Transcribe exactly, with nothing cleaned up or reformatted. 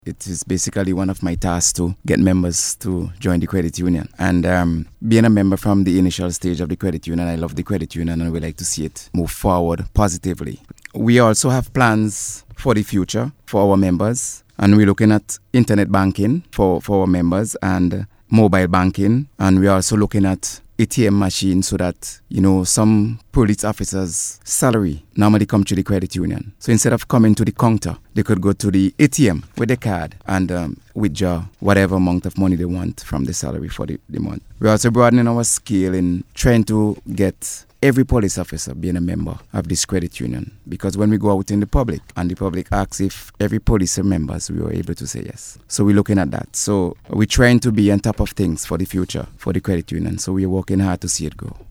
It is basically one of my tasks to get members to join the credit union. And um, being a member from the initial stage of the credit union, I love the credit union and we like to see it move forward positively. We also have plans for the future for our members, and we're looking at internet banking for, for our members and mobile banking, and we're also looking at A T M machines so that, you know, some police officers' salary normally come to the credit union. So instead of coming to the counter, they could go to the A T M with their card and um, withdraw whatever amount of money they want from the salary for the, the month. We're also broadening our scale in trying to get every police officer being a member of this credit union, because when we go out in the public and the public asks if every police are members, we were able to say yes. So we're looking at that. So we're trying to be on top of things for the future for the credit union. So we're working hard to see it grow.